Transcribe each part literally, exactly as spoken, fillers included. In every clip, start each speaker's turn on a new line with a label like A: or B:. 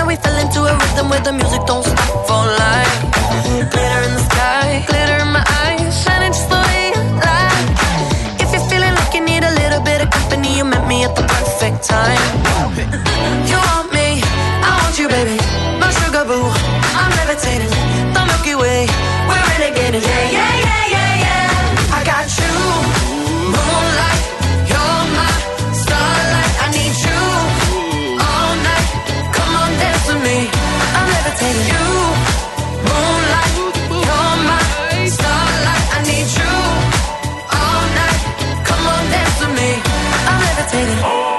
A: now we fell into a rhythm where the music don't stop for life. Glitter in the sky, glitter in my eyes, shining just the way you like. If you're feeling like you need a little bit of company, you met me at the perfect time. You want me, I want you, baby. My sugar boo, I'm levitating. The Milky Way, we're renegading. Yeah, yeah, yeah, yeah, yeah. I got you, moonlight. You're my starlight. I need you all night. Come on, dance with me. I'm levitating. You, moonlight. You're my starlight. I need you all night. Come on, dance with me. I'm levitating.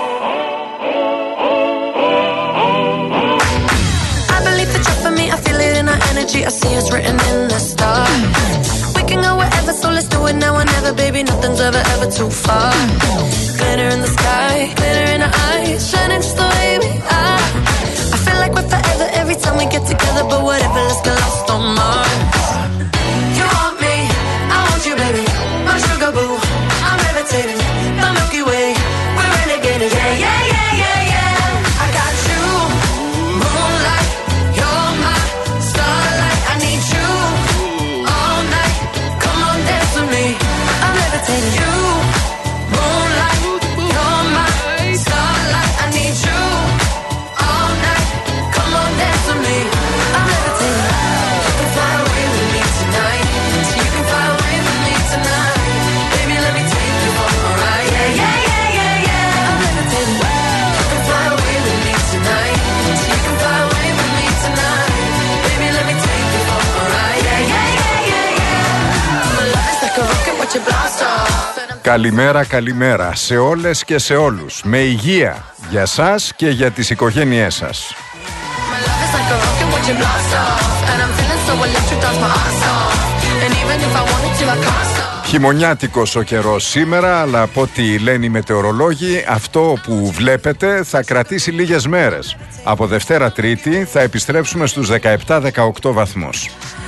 A: I see it's written in the stars. We can go wherever, so let's do it now or never, baby. Nothing's ever, ever too far. Glitter in the sky, glitter in our eyes, shining just the way we are. I feel like we're forever every time we get together, but whatever, let's get lost on Mars. You want me, I want you, baby. My sugar boo, I'm levitating. The Milky Way, we're renegading. Yeah, yeah, yeah, yeah, yeah. I got you, moonlight. You're my starlight. I need you all night. Come on, dance with me. I'm levitating. You, moonlight. You're my starlight. I need you all night. Come on, dance with me. I'm levitating. You can fly away with me tonight. You can fly away with me tonight. Baby, let me take you for a ride. Yeah, yeah, yeah, yeah, yeah. I'm levitating. You can fly away with me tonight. You can fly away with me tonight. Baby, let me take you for a ride. Yeah, yeah, yeah, yeah, yeah. My love is like a rocket, watch it blast off.
B: Καλημέρα, καλημέρα σε όλες και σε όλους. Με υγεία για σας και για τις οικογένειές σας. Χειμωνιάτικος ο καιρός σήμερα, αλλά από ό,τι λένε οι μετεωρολόγοι, αυτό που βλέπετε θα κρατήσει λίγες μέρες. Από Δευτέρα Τρίτη θα επιστρέψουμε στους δεκαεπτά δεκαοκτώ βαθμούς.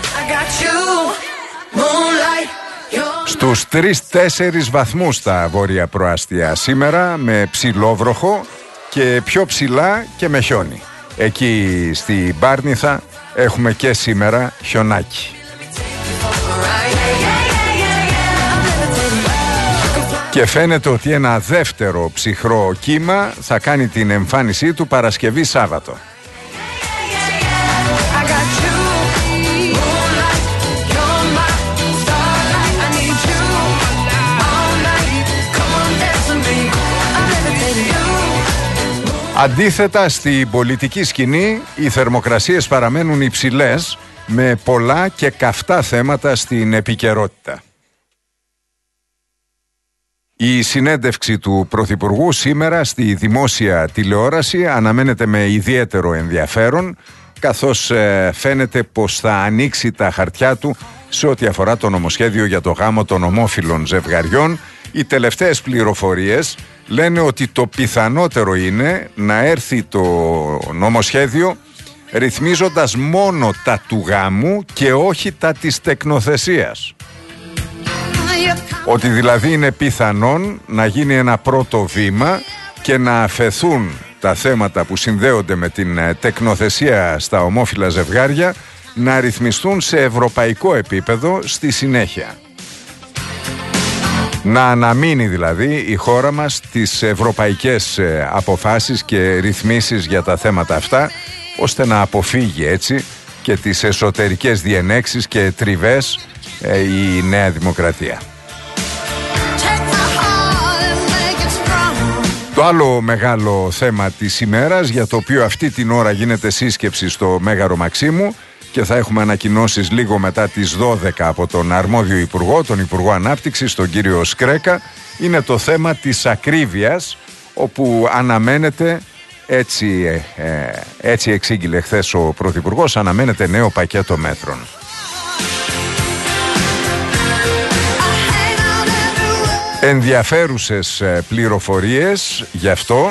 B: Στους τρεις τέσσερις βαθμούς τα βόρεια προάστια σήμερα, με ψηλόβροχο και πιο ψηλά και με χιόνι. Εκεί στη Μπάρνηθα έχουμε και σήμερα χιονάκι. Και φαίνεται ότι ένα δεύτερο ψυχρό κύμα θα κάνει την εμφάνισή του Παρασκευή Σάββατο. Αντίθετα, στην πολιτική σκηνή οι θερμοκρασίες παραμένουν υψηλές, με πολλά και καυτά θέματα στην επικαιρότητα. Η συνέντευξη του Πρωθυπουργού σήμερα στη δημόσια τηλεόραση αναμένεται με ιδιαίτερο ενδιαφέρον, καθώς ε, φαίνεται πως θα ανοίξει τα χαρτιά του σε ό,τι αφορά το νομοσχέδιο για το γάμο των ομόφυλων ζευγαριών. Οι τελευταίες πληροφορίες λένε ότι το πιθανότερο είναι να έρθει το νομοσχέδιο ρυθμίζοντας μόνο τα του γάμου και όχι τα της τεκνοθεσίας. Ότι δηλαδή είναι πιθανόν να γίνει ένα πρώτο βήμα και να αφαιθούν τα θέματα που συνδέονται με την τεκνοθεσία στα ομόφυλα ζευγάρια να ρυθμιστούν σε ευρωπαϊκό επίπεδο στη συνέχεια. Να αναμείνει δηλαδή η χώρα μας τις ευρωπαϊκές αποφάσεις και ρυθμίσεις για τα θέματα αυτά, ώστε να αποφύγει έτσι και τις εσωτερικές διενέξεις και τριβές ε, η Νέα Δημοκρατία. Το άλλο μεγάλο θέμα της ημέρας, για το οποίο αυτή την ώρα γίνεται σύσκεψη στο Μέγαρο Μαξίμου και θα έχουμε ανακοινώσεις λίγο μετά τις δώδεκα από τον αρμόδιο υπουργό, τον Υπουργό Ανάπτυξης, τον κύριο Σκρέκα, είναι το θέμα της ακρίβειας, όπου αναμένεται, έτσι, ε, έτσι εξήγηλε χθες ο Πρωθυπουργός, αναμένεται νέο πακέτο μέτρων. Ενδιαφέρουσες πληροφορίες γι' αυτό.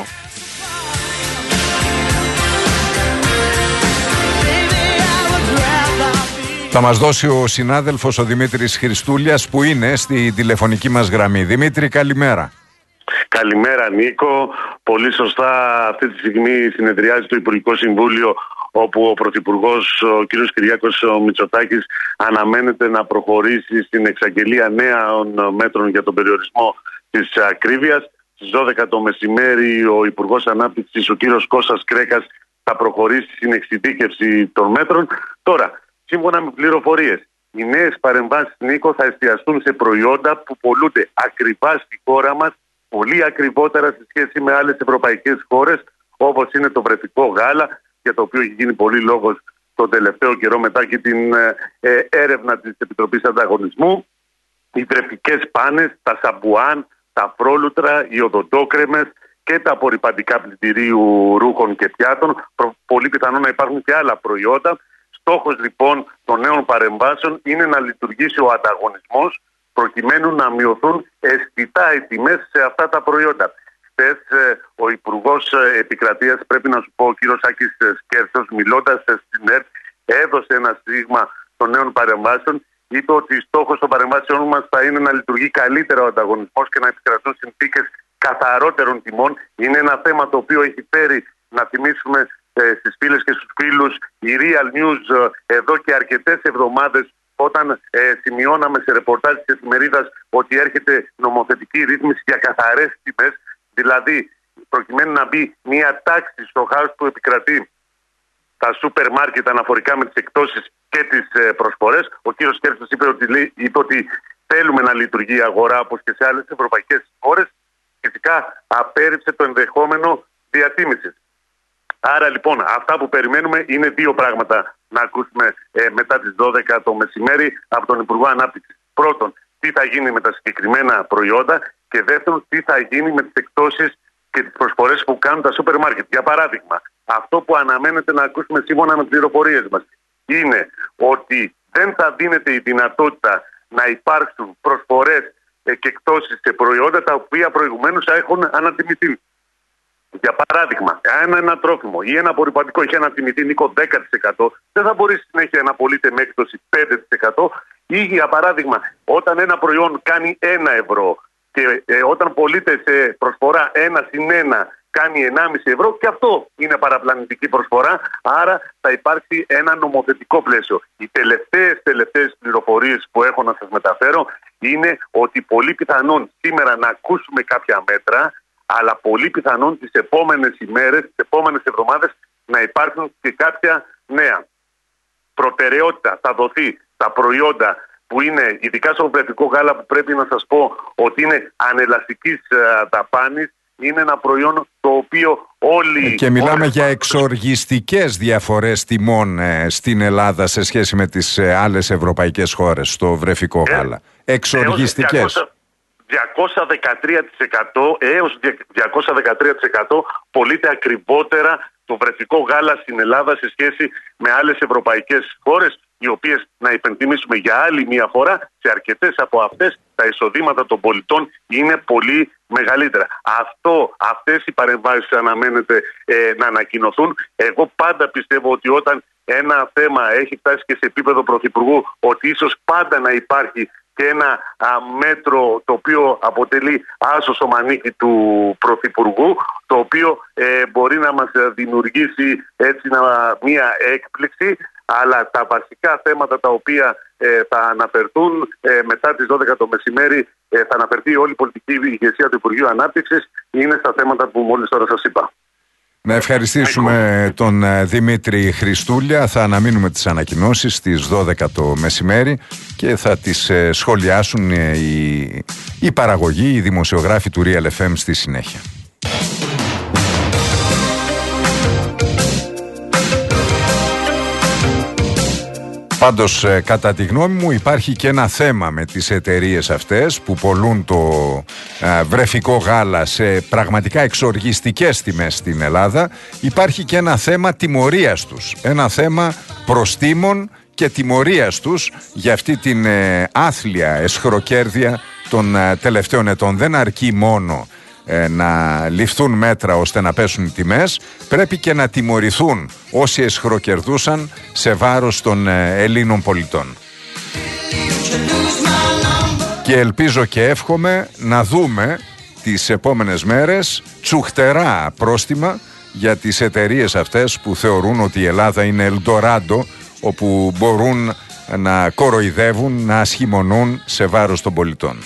B: Θα μας δώσει ο συνάδελφος ο Δημήτρης Χριστούλιας, που είναι στη τηλεφωνική μας γραμμή. Δημήτρη, καλημέρα.
C: Καλημέρα Νίκο. Πολύ σωστά αυτή τη στιγμή συνεδριάζει το Υπουργικό Συμβούλιο, όπου ο Πρωθυπουργός, ο κ. Κυριάκος Μητσοτάκης, αναμένεται να προχωρήσει στην εξαγγελία νέων μέτρων για τον περιορισμό της ακρίβειας. Στις δώδεκα το μεσημέρι ο Υπουργός Ανάπτυξης, ο κ. Κώστας Κρέκας, θα προχωρήσει στην εξειδίκευση των μέτρων. Τώρα, σύμφωνα με πληροφορίες, οι νέες παρεμβάσεις, Νίκο, θα εστιαστούν σε προϊόντα που πολλούνται ακριβά στη χώρα μας, πολύ ακριβότερα σε σχέση με άλλες ευρωπαϊκές χώρες, όπως είναι το βρεφικό γάλα, για το οποίο έχει γίνει πολύ λόγος τον τελευταίο καιρό μετά και την ε, έρευνα της Επιτροπής Ανταγωνισμού, οι βρεφικές πάνες, τα σαμπουάν, τα φρόλουτρα, οι οδοντόκρεμες και τα απορρυπαντικά πλυντηρίου ρούχων και πιάτων. Πολύ πιθανό να υπάρχουν και άλλα προϊόντα. Στόχος λοιπόν των νέων παρεμβάσεων είναι να λειτουργήσει ο ανταγωνισμός, προκειμένου να μειωθούν αισθητά οι τιμές σε αυτά τα προϊόντα. Χθες ο Υπουργός Επικρατείας, πρέπει να σου πω, ο κύριος Άκης Σκέρτσος, μιλώντας στην ΕΡΤ, έδωσε ένα στίγμα των νέων παρεμβάσεων. Είπε ότι στόχος των παρεμβάσεων μας θα είναι να λειτουργεί καλύτερα ο ανταγωνισμός και να επικρατούν συνθήκες καθαρότερων τιμών. Είναι ένα θέμα το οποίο έχει φέρει, να θυμίσουμε ε, στις φίλες και στους φίλους, η Real News ε, εδώ και αρκετές εβδομάδες, όταν ε, σημειώναμε σε ρεπορτάζ της εφημερίδας ότι έρχεται νομοθετική ρύθμιση για καθαρές τιμές, δηλαδή προκειμένου να μπει μια τάξη στο χάος που επικρατεί τα σούπερ μάρκετ αναφορικά με τις εκτόσεις και τις ε, προσφορές. Ο κύριος Κέρτσος είπε ότι, είπε ότι θέλουμε να λειτουργεί η αγορά όπως και σε άλλες ευρωπαϊκές χώρες. Φυσικά απέρριψε το ενδεχόμενο διατίμησης. Άρα λοιπόν αυτά που περιμένουμε είναι δύο πράγματα να ακούσουμε ε, μετά τις δώδεκα το μεσημέρι από τον Υπουργό Ανάπτυξης. Πρώτον, τι θα γίνει με τα συγκεκριμένα προϊόντα, και δεύτερον, τι θα γίνει με τις εκτόσεις και τις προσφορές που κάνουν τα σούπερ μάρκετ. Για παράδειγμα, αυτό που αναμένεται να ακούσουμε σύμφωνα με τις πληροφορίες μας είναι ότι δεν θα δίνεται η δυνατότητα να υπάρξουν προσφορές και εκτόσεις σε προϊόντα τα οποία προηγουμένως έχουν ανατιμηθεί. Για παράδειγμα, αν ένα τρόφιμο ή ένα απορρυπαντικό είχε ανατιμηθεί, Νίκο, δέκα τοις εκατό, δεν θα μπορεί συνέχεια να πωλείται με έκπτωση πέντε τοις εκατό. Ή για παράδειγμα, όταν ένα προϊόν κάνει ένα ευρώ και ε, όταν πωλείται σε προσφορά ένα συν ένα κάνει ενάμιση ευρώ, και αυτό είναι παραπλανητική προσφορά. Άρα θα υπάρξει ένα νομοθετικό πλαίσιο. Οι τελευταίες, τελευταίες πληροφορίες που έχω να σας μεταφέρω είναι ότι πολύ πιθανόν σήμερα να ακούσουμε κάποια μέτρα, αλλά πολύ πιθανόν τις επόμενες ημέρες, τις επόμενες εβδομάδες να υπάρχουν και κάποια νέα. Προτεραιότητα θα δοθεί στα προϊόντα που είναι, ειδικά στο βρεφικό γάλα, που πρέπει να σας πω ότι είναι ανελαστικής δαπάνης. Είναι ένα προϊόν το οποίο όλοι... Και
B: μιλάμε
C: όλοι...
B: για εξοργιστικές διαφορές τιμών ε, στην Ελλάδα σε σχέση με τις ε, άλλες ευρωπαϊκές χώρες στο βρεφικό ε, γάλα. Εξοργιστικές.
C: διακόσια δεκατρία τοις εκατό έως διακόσια δεκατρία τοις εκατό πωλείται ακριβότερα το βρεφικό γάλα στην Ελλάδα σε σχέση με άλλες ευρωπαϊκές χώρες, οι οποίες, να υπενθυμίσουμε για άλλη μία φορά, σε αρκετές από αυτές τα εισοδήματα των πολιτών είναι πολύ μεγαλύτερα. Αυτό, αυτές οι παρεμβάσεις αναμένεται ε, να ανακοινωθούν. Εγώ πάντα πιστεύω ότι όταν ένα θέμα έχει φτάσει και σε επίπεδο πρωθυπουργού, ότι ίσως πάντα να υπάρχει και ένα α, μέτρο το οποίο αποτελεί άσωσο μανίκι του πρωθυπουργού, το οποίο ε, μπορεί να μας δημιουργήσει έτσι να, μία έκπληξη, αλλά τα βασικά θέματα τα οποία ε, θα αναφερθούν ε, μετά τις δώδεκα το μεσημέρι, ε, θα αναφερθεί όλη η πολιτική ηγεσία του Υπουργείου Ανάπτυξης, είναι στα θέματα που μόλις τώρα σας είπα.
B: Να ευχαριστήσουμε τον Δημήτρη Χριστούλια. Θα αναμείνουμε τις ανακοινώσεις στις δώδεκα το μεσημέρι και θα τις σχολιάσουν οι, οι παραγωγοί, οι δημοσιογράφοι του Real εφ εμ στη συνέχεια. Πάντως, κατά τη γνώμη μου, υπάρχει και ένα θέμα με τις εταιρείες αυτές που πωλούν το ε, βρεφικό γάλα σε πραγματικά εξοργιστικές τιμές στην Ελλάδα. Υπάρχει και ένα θέμα τιμωρίας τους, ένα θέμα προστίμων και τιμωρίας τους για αυτή την ε, άθλια εσχροκέρδεια των ε, τελευταίων ετών. Δεν αρκεί μόνο ε, να ληφθούν μέτρα ώστε να πέσουν οι τιμές, πρέπει και να τιμωρηθούν όσοι εσχροκερδούσαν σε βάρος των ε, Ελλήνων πολιτών. Και ελπίζω και εύχομαι να δούμε τις επόμενες μέρες τσουχτερά πρόστιμα για τις εταιρείες αυτές που θεωρούν ότι η Ελλάδα είναι Ελντοράντο, όπου μπορούν να κοροϊδεύουν, να ασχημονούν σε βάρος των πολιτών.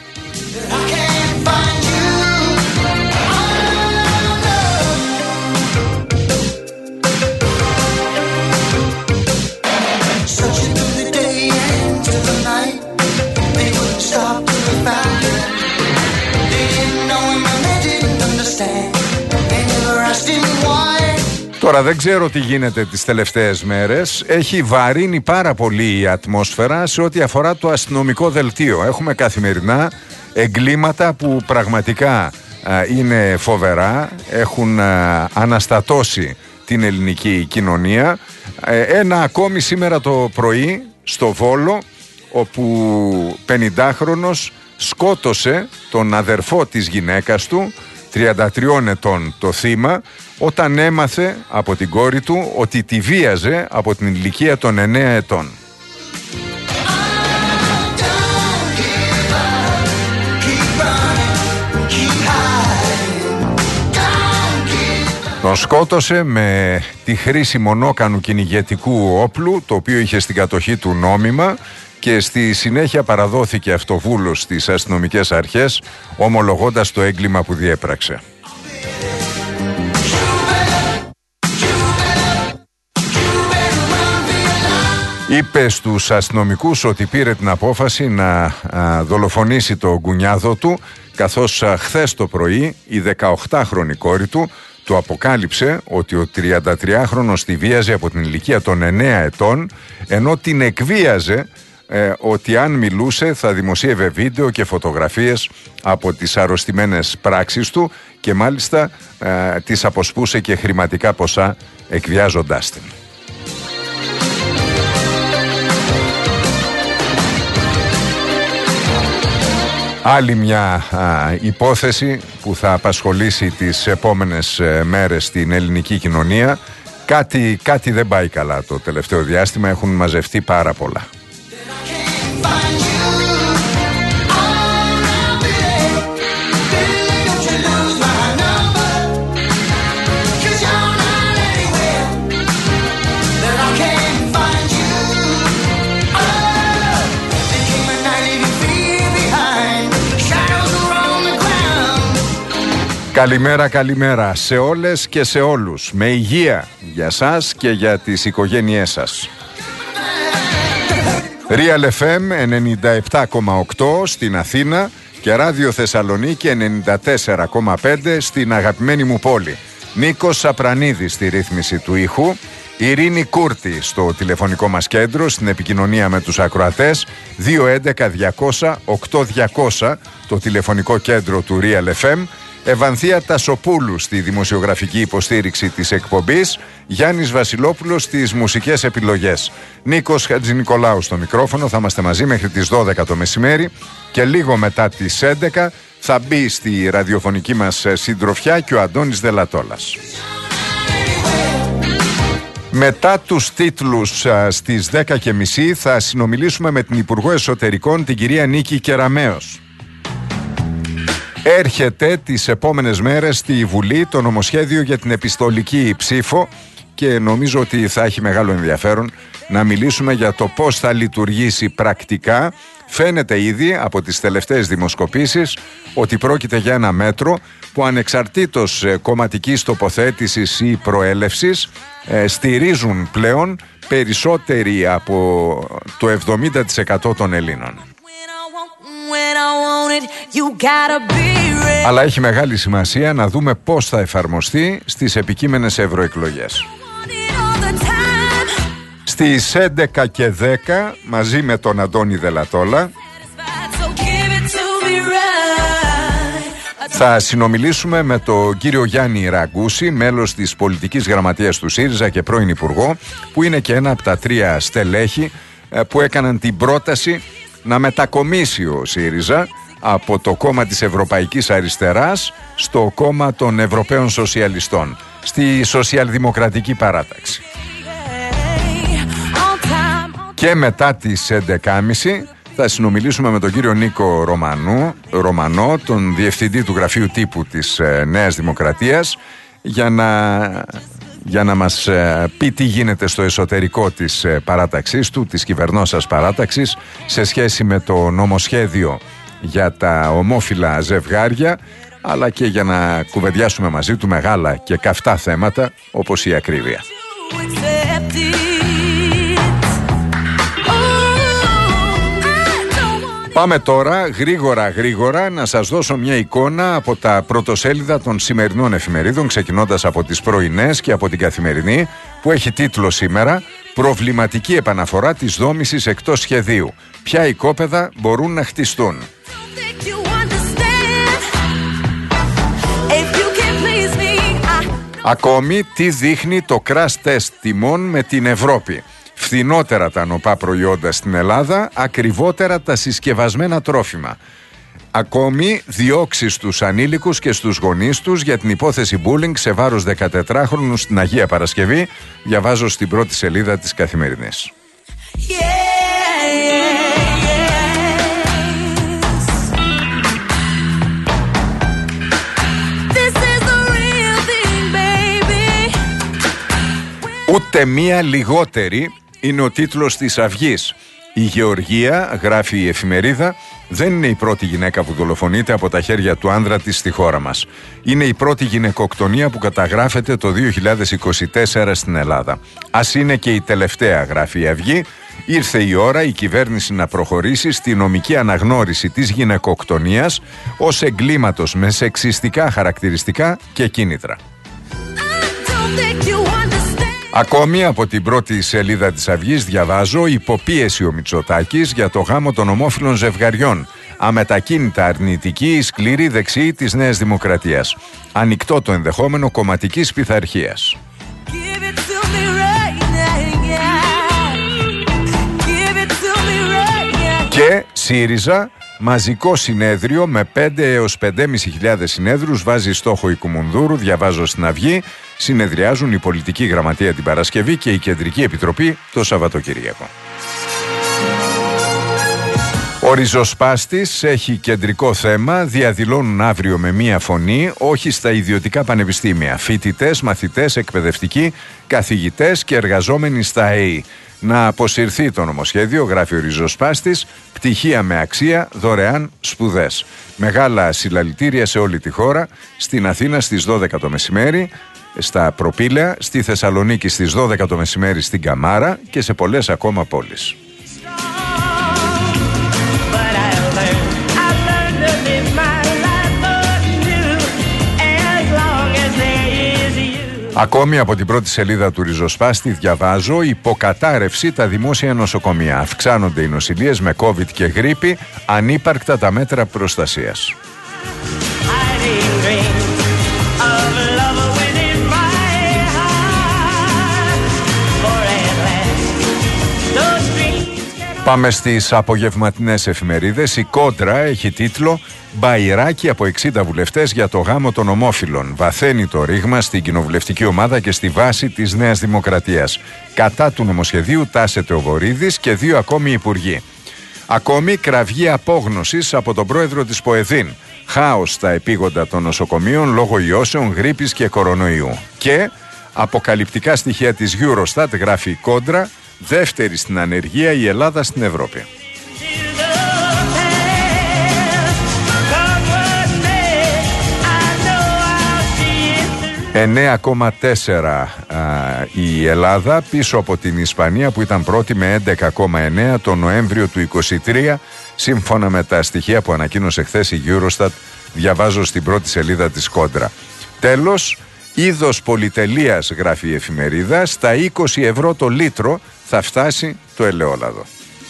B: Τώρα δεν ξέρω τι γίνεται τις τελευταίες μέρες. Έχει βαρύνει πάρα πολύ η ατμόσφαιρα σε ό,τι αφορά το αστυνομικό δελτίο. Έχουμε καθημερινά εγκλήματα που πραγματικά α, είναι φοβερά. Έχουν α, αναστατώσει την ελληνική κοινωνία. Ε, ένα ακόμη σήμερα το πρωί στο Βόλο, όπου πενηντάχρονος σκότωσε τον αδερφό της γυναίκας του, τριάντα τριών ετών το θύμα, όταν έμαθε από την κόρη του ότι τη βίαζε από την ηλικία των εννέα ετών. Τον σκότωσε με τη χρήση μονόκανου κυνηγετικού όπλου, το οποίο είχε στην κατοχή του νόμιμα, και στη συνέχεια παραδόθηκε αυτοβούλος στις αστυνομικές αρχές, ομολογώντας το έγκλημα που διέπραξε. Είπε στους αστυνομικούς ότι πήρε την απόφαση να α, δολοφονήσει το γκουνιάδο του, καθώς α, χθες το πρωί η δεκαοκτάχρονη κόρη του του αποκάλυψε ότι ο τριαντατριάχρονος τη βίαζε από την ηλικία των εννέα ετών, ενώ την εκβίαζε ε, ότι αν μιλούσε θα δημοσίευε βίντεο και φωτογραφίες από τις αρρωστημένες πράξεις του και μάλιστα ε, της αποσπούσε και χρηματικά ποσά εκβιάζοντάς την. Άλλη μια α, υπόθεση που θα απασχολήσει τις επόμενες ε, μέρες στην ελληνική κοινωνία. Κάτι, κάτι δεν πάει καλά το τελευταίο διάστημα, έχουν μαζευτεί πάρα πολλά. Καλημέρα, καλημέρα σε όλες και σε όλους. Με υγεία για σας και για τις οικογένειές σας. Real εφ εμ ενενήντα επτά κόμμα οκτώ στην Αθήνα και Ράδιο Θεσσαλονίκη ενενήντα τέσσερα κόμμα πέντε στην αγαπημένη μου πόλη. Νίκος Σαπρανίδης στη ρύθμιση του ήχου. Ειρήνη Κούρτη στο τηλεφωνικό μας κέντρο, στην επικοινωνία με τους ακροατές. δύο έντεκα διακόσια οκτώ διακόσια το τηλεφωνικό κέντρο του Real εφ εμ. Ευανθία Τασοπούλου στη δημοσιογραφική υποστήριξη της εκπομπής, Γιάννης Βασιλόπουλος στις μουσικές επιλογές. Νίκος Χατζηνικολάου στο μικρόφωνο, θα είμαστε μαζί μέχρι τις δώδεκα το μεσημέρι και λίγο μετά τις έντεκα θα μπει στη ραδιοφωνική μας συντροφιά και ο Αντώνης Δελατόλας. Μετά τους τίτλους α, στις δέκα και μισή θα συνομιλήσουμε με την Υπουργό Εσωτερικών, την κυρία Νίκη Κεραμέως. Έρχεται τις επόμενες μέρες στη Βουλή το νομοσχέδιο για την επιστολική ψήφο και νομίζω ότι θα έχει μεγάλο ενδιαφέρον να μιλήσουμε για το πώς θα λειτουργήσει πρακτικά. Φαίνεται ήδη από τις τελευταίες δημοσκοπήσεις ότι πρόκειται για ένα μέτρο που ανεξαρτήτως κομματικής τοποθέτησης ή προέλευσης ε, στηρίζουν πλέον περισσότεροι από το εβδομήντα τοις εκατό των Ελλήνων. Αλλά έχει μεγάλη σημασία να δούμε πώς θα εφαρμοστεί στις επικείμενες ευρωεκλογές. Στις έντεκα και δέκα μαζί με τον Αντώνη Δελατόλα θα συνομιλήσουμε με τον κύριο Γιάννη Ραγκούση, μέλος της πολιτικής γραμματείας του ΣΥΡΙΖΑ και πρώην υπουργό, που είναι και ένα από τα τρία στελέχη που έκαναν την πρόταση να μετακομίσει ο ΣΥΡΙΖΑ από το κόμμα της Ευρωπαϊκής Αριστεράς στο κόμμα των Ευρωπαίων Σοσιαλιστών, στη Σοσιαλδημοκρατική Παράταξη. Και μετά τις έντεκα και μισή Θα συνομιλήσουμε με τον κύριο Νίκο Ρωμανού, Ρωμανό, τον διευθυντή του Γραφείου Τύπου της ε, Νέας Δημοκρατίας, για να, για να μας ε, πει τι γίνεται στο εσωτερικό της ε, παράταξής του, της κυβερνώσας παράταξης, σε σχέση με το νομοσχέδιο για τα ομόφυλα ζευγάρια, αλλά και για να κουβεντιάσουμε μαζί του μεγάλα και καυτά θέματα όπως η ακρίβεια. Πάμε τώρα γρήγορα γρήγορα να σας δώσω μια εικόνα από τα πρωτοσέλιδα των σημερινών εφημερίδων, ξεκινώντας από τις πρωινές και από την Καθημερινή, που έχει τίτλο σήμερα «Προβληματική επαναφορά της δόμησης εκτός σχεδίου. Ποια οικόπεδα μπορούν να χτιστούν». Ακόμη, τι δείχνει το crash test τιμών με την Ευρώπη. Φθηνότερα τα νοπά προϊόντα στην Ελλάδα, ακριβότερα τα συσκευασμένα τρόφιμα. Ακόμη, διώξεις στους ανήλικους και στους γονείς τους για την υπόθεση bullying σε βάρος δεκατετράχρονου στην Αγία Παρασκευή, διαβάζω στην πρώτη σελίδα της Καθημερινής. Ούτε μία λιγότερη είναι ο τίτλος της Αυγής. Η Γεωργία, γράφει η εφημερίδα, δεν είναι η πρώτη γυναίκα που δολοφονείται από τα χέρια του άνδρα της στη χώρα μας. Είναι η πρώτη γυναικοκτονία που καταγράφεται το δύο χιλιάδες είκοσι τέσσερα στην Ελλάδα. Ας είναι και η τελευταία, γράφει η Αυγή. Ήρθε η ώρα η κυβέρνηση να προχωρήσει στη νομική αναγνώριση της γυναικοκτονίας ως εγκλήματος με σεξιστικά χαρακτηριστικά και κίνητρα. Ακόμη από την πρώτη σελίδα της Αυγής διαβάζω υποπίεση ο Μητσοτάκης για το γάμο των ομόφυλων ζευγαριών. Αμετακίνητα αρνητική η σκληρή δεξιή της Νέας Δημοκρατίας. Ανοιχτό το ενδεχόμενο κομματικής πειθαρχίας. Και ΣΥΡΙΖΑ, μαζικό συνέδριο με πέντε έως πεντέμισι χιλιάδες συνέδρους βάζει στόχο η Κουμουνδούρου, διαβάζω στην Αυγή. Συνεδριάζουν η Πολιτική Γραμματεία την Παρασκευή και η Κεντρική Επιτροπή το Σαββατοκύριακο. Ο ριζοσπάστης έχει κεντρικό θέμα, διαδηλώνουν αύριο με μία φωνή, όχι στα ιδιωτικά πανεπιστήμια. Φοιτητές, μαθητές, εκπαιδευτικοί, καθηγητές και εργαζόμενοι στα ΕΗ. Να αποσυρθεί το νομοσχέδιο, γράφει ο ριζοσπάστης, πτυχία με αξία, δωρεάν σπουδές. Μεγάλα συλλαλητήρια σε όλη τη χώρα, στην Αθήνα στις δώδεκα το μεσημέρι, στα Προπήλαια, στη Θεσσαλονίκη στις δώδεκα το μεσημέρι στην Καμάρα και σε πολλές ακόμα πόλεις. Ακόμη από την πρώτη σελίδα του ριζοσπάστη διαβάζω υποκατάρρευση τα δημόσια νοσοκομεία. Αυξάνονται οι νοσηλίες με COVID και γρίπη, ανύπαρκτα τα μέτρα προστασίας. Πάμε στις απογευματινές εφημερίδες. Η Κόντρα έχει τίτλο «Μπαϊράκι από εξήντα βουλευτές για το γάμο των ομόφυλων». Βαθαίνει το ρήγμα στην κοινοβουλευτική ομάδα και στη βάση της Νέας Δημοκρατίας. Κατά του νομοσχεδίου τάσεται ο Βορίδης και δύο ακόμη υπουργοί. Ακόμη κραυγή απόγνωσης από τον πρόεδρο της ΠΟΕΔΗΝ. Χάος στα επίγοντα των νοσοκομείων λόγω ιώσεων, γρίπης και κορονοϊού. Και αποκαλυπτικά στοιχεία της Eurostat, γράφει η Κόντρα, δεύτερη στην ανεργία η Ελλάδα στην Ευρώπη. εννέα κόμμα τέσσερα η Ελλάδα, πίσω από την Ισπανία που ήταν πρώτη με έντεκα κόμμα εννέα τον Νοέμβριο του είκοσι τρία, σύμφωνα με τα στοιχεία που ανακοίνωσε χθες η Eurostat, διαβάζω στην πρώτη σελίδα της Κόντρα. Τέλος, είδος πολυτελείας, γράφει η εφημερίδα, στα είκοσι ευρώ το λίτρο θα φτάσει το ελαιόλαδο.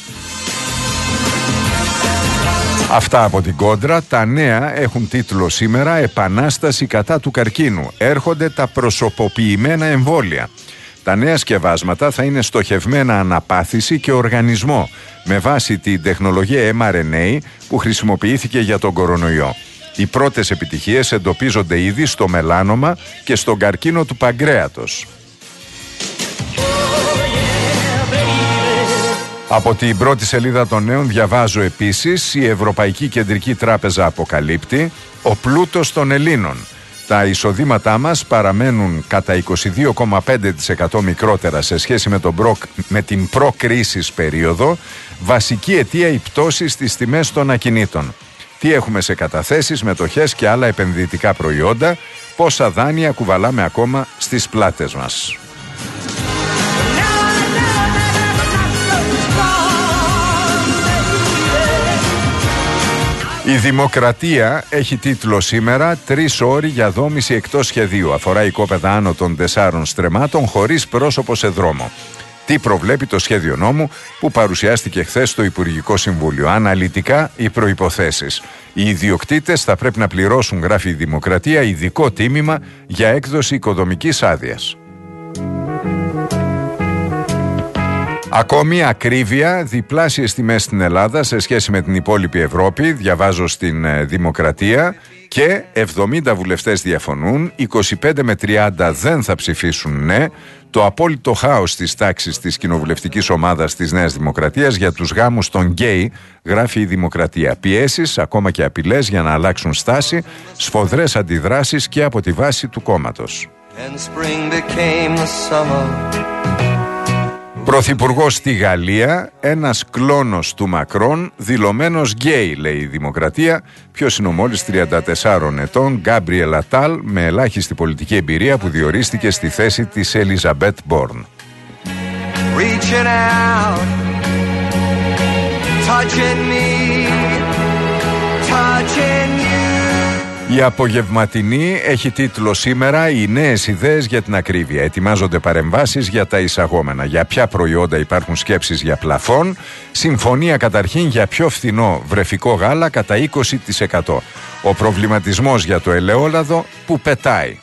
B: Αυτά από την Κόντρα. Τα νέα έχουν τίτλο σήμερα «Επανάσταση κατά του καρκίνου». Έρχονται τα προσωποποιημένα εμβόλια. Τα νέα σκευάσματα θα είναι στοχευμένα αναπάθηση και οργανισμό με βάση την τεχνολογία εμ αρ εν έι που χρησιμοποιήθηκε για τον κορονοϊό. Οι πρώτες επιτυχίες εντοπίζονται ήδη στο μελάνομα και στον καρκίνο του παγκρέατος. Από την πρώτη σελίδα των Νέων διαβάζω επίσης: η Ευρωπαϊκή Κεντρική Τράπεζα αποκαλύπτει ο πλούτος των Ελλήνων. Τα εισοδήματά μας παραμένουν κατά είκοσι δύο κόμμα πέντε τοις εκατό μικρότερα σε σχέση με, τον προ, με την προ-κρίσης περίοδο, βασική αιτία η πτώση στις τιμές των ακινήτων. Τι έχουμε σε καταθέσεις, μετοχές και άλλα επενδυτικά προϊόντα, πόσα δάνεια κουβαλάμε ακόμα στις πλάτες μας. Η Δημοκρατία έχει τίτλο σήμερα «Τρεις όροι για δόμηση εκτός σχεδίου». Αφορά οικόπεδα άνω των τεσσάρων στρεμμάτων χωρίς πρόσωπο σε δρόμο. Τι προβλέπει το σχέδιο νόμου που παρουσιάστηκε χθες στο Υπουργικό Συμβούλιο. Αναλυτικά οι προϋποθέσεις. Οι ιδιοκτήτες θα πρέπει να πληρώσουν, γράφει η Δημοκρατία, ειδικό τίμημα για έκδοση οικοδομικής άδειας. Ακόμη ακρίβεια, διπλάσιες τιμές στην Ελλάδα σε σχέση με την υπόλοιπη Ευρώπη, διαβάζω στην ε, Δημοκρατία, και εβδομήντα βουλευτές διαφωνούν, είκοσι πέντε με τριάντα δεν θα ψηφίσουν ναι. Το απόλυτο χάος της τάξης της κοινοβουλευτικής ομάδας της Νέας Δημοκρατίας για τους γάμους των γκέι, γράφει η Δημοκρατία. Πιέσεις, ακόμα και απειλές για να αλλάξουν στάση, σφοδρές αντιδράσεις και από τη βάση του κόμματος. Πρωθυπουργός στη Γαλλία, ένας κλόνος του Μακρόν, δηλωμένος γκέι, λέει η Δημοκρατία. Ποιος είναι ο μόλις τριάντα τεσσάρων ετών Γκάμπριελ Ατάλ, με ελάχιστη πολιτική εμπειρία, που διορίστηκε στη θέση της Ελιζαμπέτ Μπόρν. Η απογευματινή έχει τίτλο σήμερα «Οι νέες ιδέες για την ακρίβεια». Ετοιμάζονται παρεμβάσεις για τα εισαγόμενα. Για ποια προϊόντα υπάρχουν σκέψεις για πλαφόν. Συμφωνία καταρχήν για πιο φθηνό βρεφικό γάλα κατά είκοσι τοις εκατό. Ο προβληματισμός για το ελαιόλαδο που πετάει.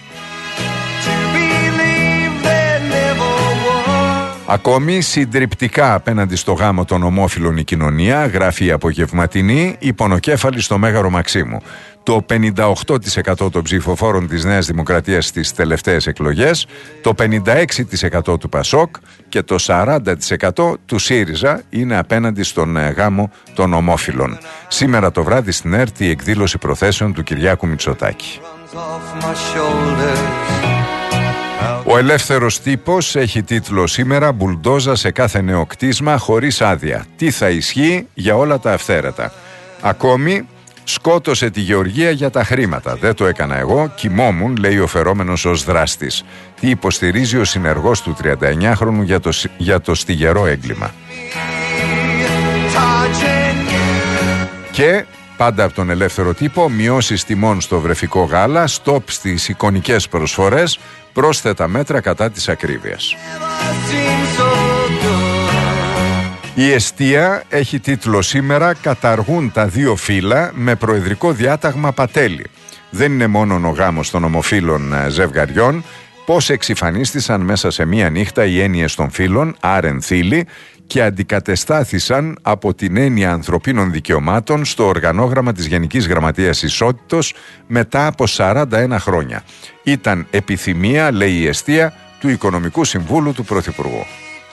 B: Ακόμη συντριπτικά απέναντι στο γάμο των ομόφυλων η κοινωνία, γράφει η απογευματινή, η πονοκέφαλη στο Μέγαρο Μαξίμου. Το πενήντα οκτώ τοις εκατό των ψηφοφόρων της Νέας Δημοκρατίας στις τελευταίες εκλογές, το πενήντα έξι τοις εκατό του Πασόκ και το σαράντα τοις εκατό του ΣΥΡΙΖΑ είναι απέναντι στον γάμο των ομόφυλων. Σήμερα το βράδυ στην ΕΡΤ η εκδήλωση προθέσεων του Κυριάκου Μητσοτάκη. Ο Ελεύθερος Τύπος έχει τίτλο σήμερα «Μπουλντόζα σε κάθε νέο κτίσμα χωρίς άδεια. Τι θα ισχύει για όλα τα αυθαίρετα». Ακόμη, σκότωσε τη Γεωργία για τα χρήματα. Δεν το έκανα εγώ, κοιμόμουν, λέει ο φερόμενος ως δράστης. Τι υποστηρίζει ο συνεργός του τριανταεννιάχρονου για το, για το στιγερό έγκλημα. Και πάντα από τον Ελεύθερο Τύπο, μειώσεις τιμών στο βρεφικό γάλα, στόπ στις εικονικές προσφορές, πρόσθετα μέτρα κατά της ακρίβειας. Η εστία έχει τίτλο σήμερα «Καταργούν τα δύο φύλλα με προεδρικό διάταγμα Πατέλη». Δεν είναι μόνο ο γάμος των ομοφύλων ζευγαριών, πώς εξυφανίστησαν μέσα σε μία νύχτα οι έννοιες των φύλων, άρεν θήλοι, και αντικατεστάθησαν από την έννοια ανθρωπίνων δικαιωμάτων στο οργανόγραμμα της Γενικής Γραμματείας Ισότητος μετά από σαράντα ένα χρόνια. Ήταν επιθυμία, λέει η εστία, του Οικονομικού Συμβούλου του Πρωθυπουργού.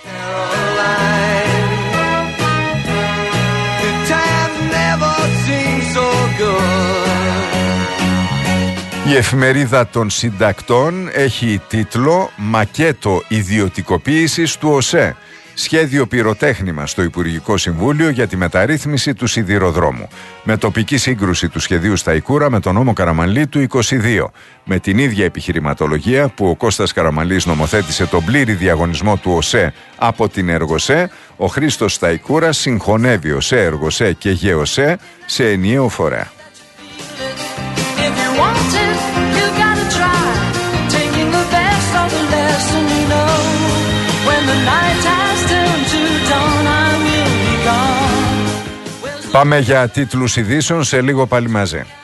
B: Η εφημερίδα των συντακτών έχει τίτλο «Μακέτο ιδιωτικοποίησης του ΟΣΕ». Σχέδιο πυροτέχνημα στο Υπουργικό Συμβούλιο για τη μεταρρύθμιση του σιδηροδρόμου. Με τοπική σύγκρουση του σχεδίου Σταϊκούρα με τον νόμο Καραμανλή του είκοσι δύο. Με την ίδια επιχειρηματολογία που ο Κώστας Καραμανλής νομοθέτησε τον πλήρη διαγωνισμό του ΟΣΕ από την Εργοσέ, ο Χρήστος Σταϊκούρας συγχωνεύει ΟΣΕ, Εργοσέ και ΓΕΟΣΕ σε ενιαίο φορέα. Πάμε για τίτλους ειδήσεων, σε λίγο πάλι μαζί.